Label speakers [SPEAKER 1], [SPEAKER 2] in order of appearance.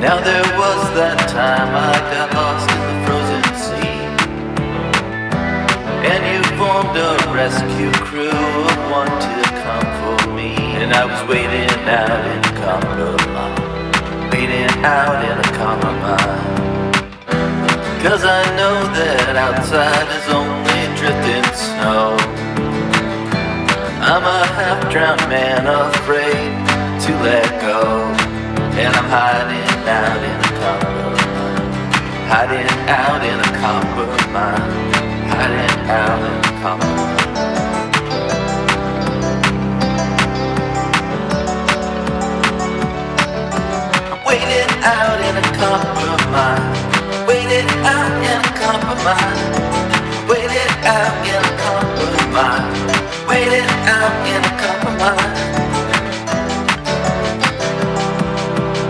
[SPEAKER 1] Now there was that time I got lost in the frozen sea, and you formed a rescue crew of one to come for me. And I was waiting out in a compromise, waiting out in a compromise. 'Cause I know that outside is only drifting snow. I'm a half-drowned man afraid to let go, and I'm hiding out in a compromise, hiding out in a compromise, hiding out in a compromise. Waiting out in a compromise, waiting out in a compromise, waiting out in a compromise, waiting out in a compromise.